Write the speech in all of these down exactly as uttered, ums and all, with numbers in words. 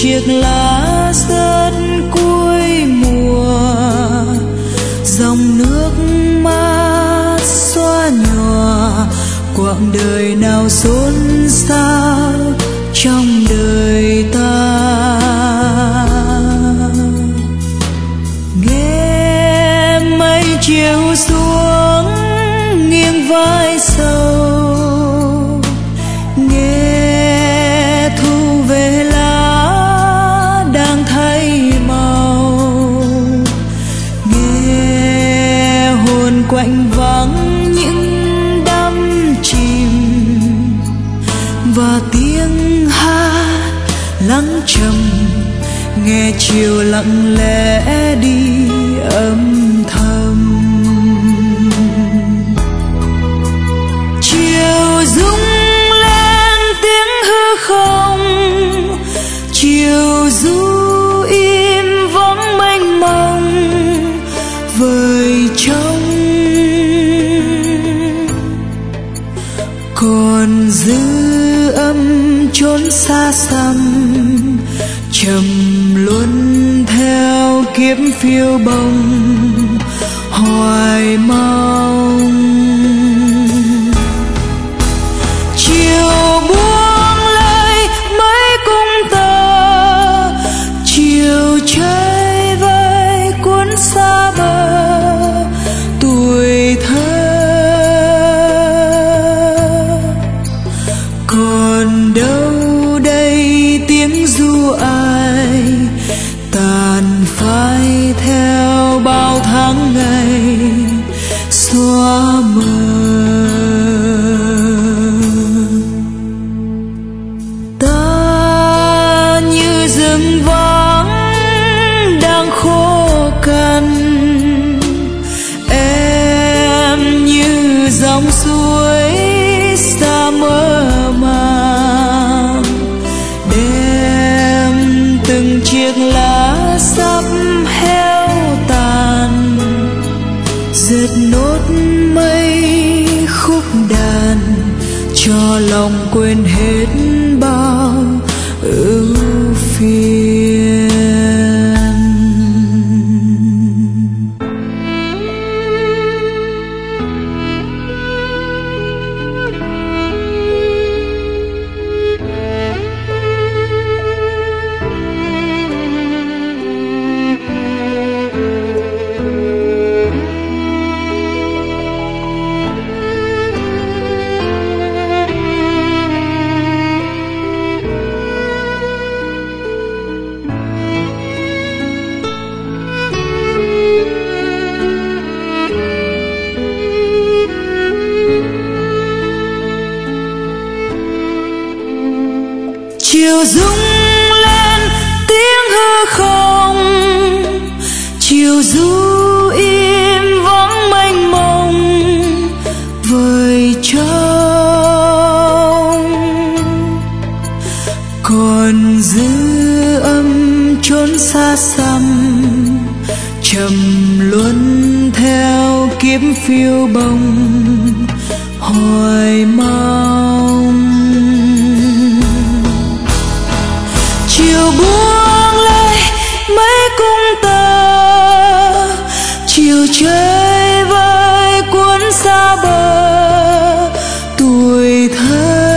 chiếc lá rớt cuối mùa, dòng nước mắt xóa nhòa quãng đời nào xôn xao trong đời ta. Nghe mây chiều xuống nghiêng vai sâu, nghe thu về lá đang thay màu, nghe hồn quạnh vắng những đắm chìm và tiếng hát lắng trầm, nghe chiều lặng lẽ đi âm thầm. Chiều rung lên tiếng hư không, chiều du im vắng mênh mông vời trông, còn dư âm chốn xa xăm trầm luân theo kiếp phiêu bồng hoài mong. Chiều buông lơi mấy cung tơ, chiều chơi vơi cuốn xa bờ tuổi thơ, còn đâu đây tiếng ru ai tàn phai theo bao tháng ngày xóa mờ. Ta như rừng vắng đang khô cằn, em như dòng suối xa mơ màng, đem từng chiếc lá sắp héo tàn, dệt nốt mây khúc đàn cho lòng quên hết bao ưu phiền. Chiều rung lên tiếng hư không, chiều du im vắng mênh mông vời trông, còn dư âm chốn xa xăm trầm luân theo kiếp phiêu bồng hoài mong. Chiều buông lơi mấy cung tơ, chiều chơi vơi cuốn xa bờ tuổi thơ,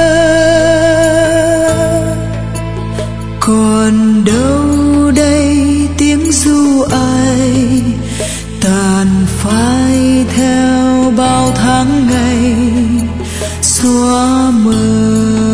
còn đâu đây tiếng ru ai tàn phai theo bao tháng ngày xóa mờ.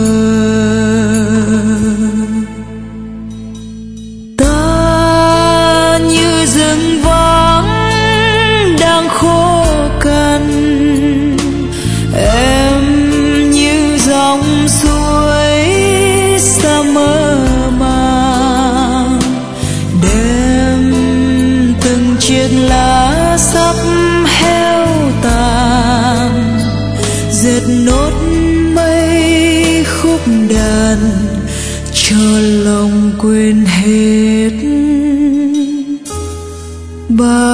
Chiếc lá sắp héo tàn, dệt nốt mây khúc đàn cho lòng quên hết bao